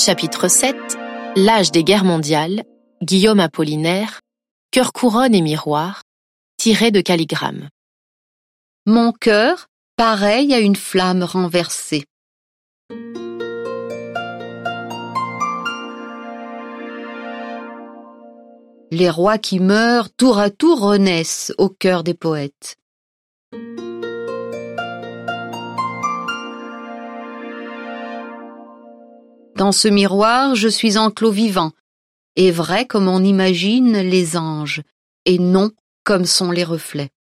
Chapitre 7. L'âge des guerres mondiales. Guillaume Apollinaire. Cœur couronne et miroir. Tiré de Calligramme. Mon cœur, pareil à une flamme renversée. Les rois qui meurent tour à tour renaissent au cœur des poètes. Dans ce miroir, je suis enclos vivant, et vrai comme on imagine les anges, et non comme sont les reflets.